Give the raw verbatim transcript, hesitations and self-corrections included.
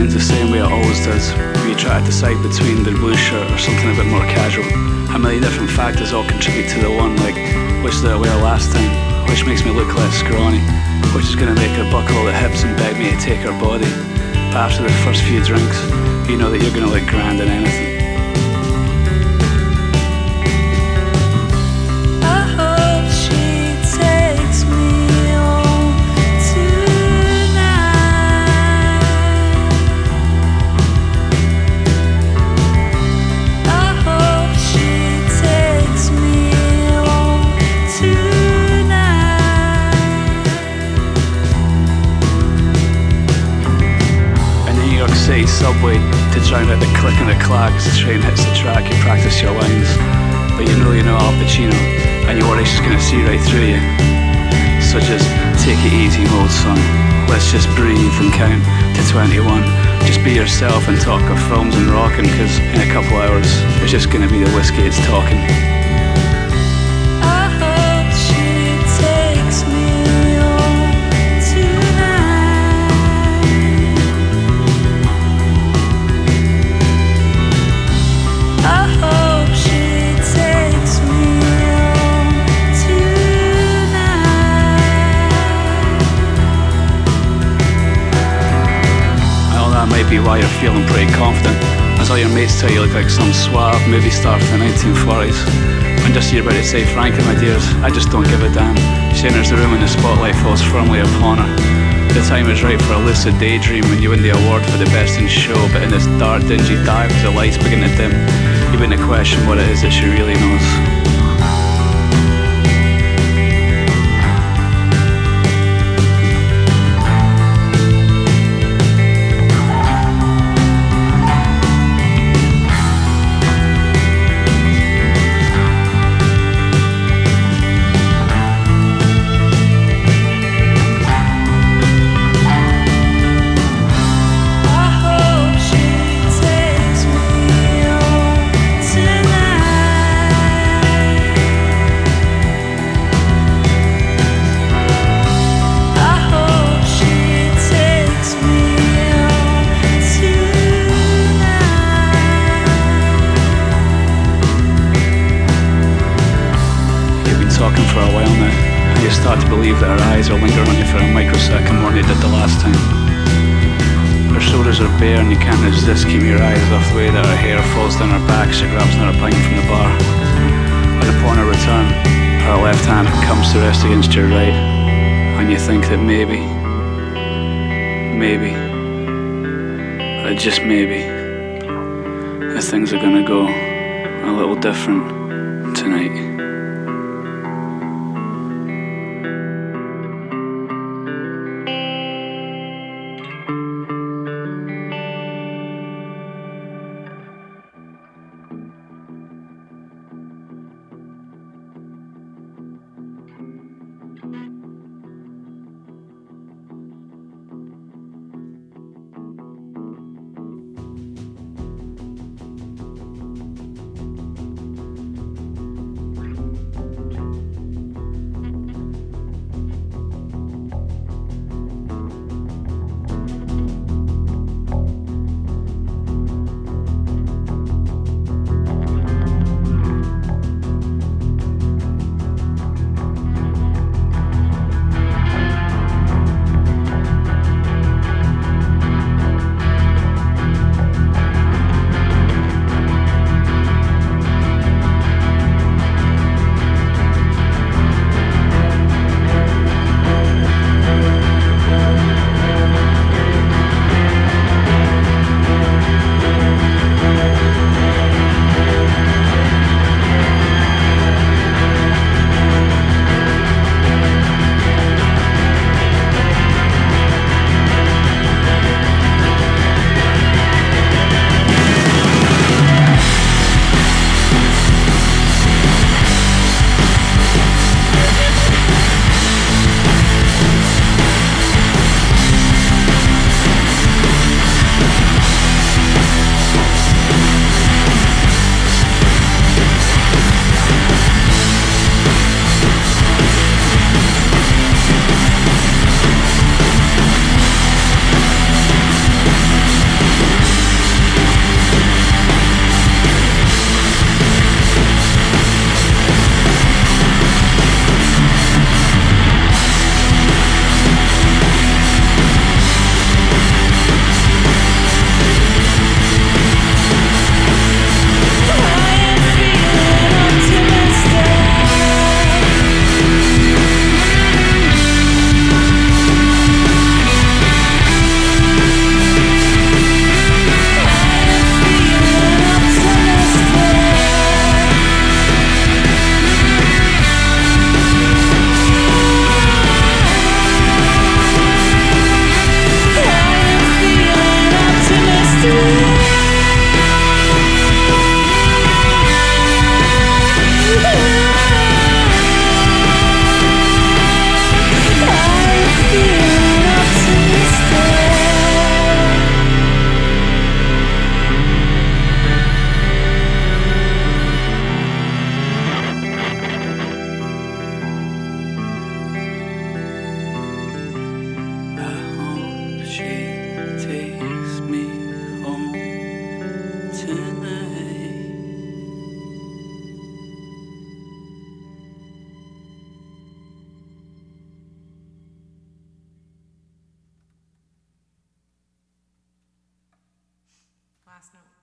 tunes the same way it always does, where you try to decide between the blue shirt or something a bit more casual. A million different factors all contribute to the one, like which did I wear last time, which makes me look less scrawny, which is going to make her buckle the hips and beg me to take her body. But after the first few drinks, you know that you're going to look grand in anything. City subway to drown out the click and the clack as the train hits the track. You practice your lines, but you know you're not Al Pacino, and you worry she's gonna see right through you. So just take it easy, old son. Let's just breathe and count to twenty-one. Just be yourself and talk of films and rocking, cause in a couple hours it's just gonna be the whiskey it's talking. Be why you're feeling pretty confident, as all your mates tell you look like some suave movie star from the nineteen forties. And just you're about to say, frankly my dears, I just don't give a damn. She enters the room and the spotlight falls firmly upon her. The time is right for a lucid daydream when you win the award for the best in show, but in this dark dingy dive as the lights begin to dim, you begin to question what it is that she really knows. Talking for a while now, and you start to believe that her eyes are lingering on you for a microsecond more than they did the last time. Her shoulders are bare and you can't resist keeping your eyes off the way that her hair falls down her back. She grabs another pint from the bar, and upon her return, her left hand comes to rest against your right, and you think that maybe, maybe, that just maybe, that things are gonna go a little different tonight. last note.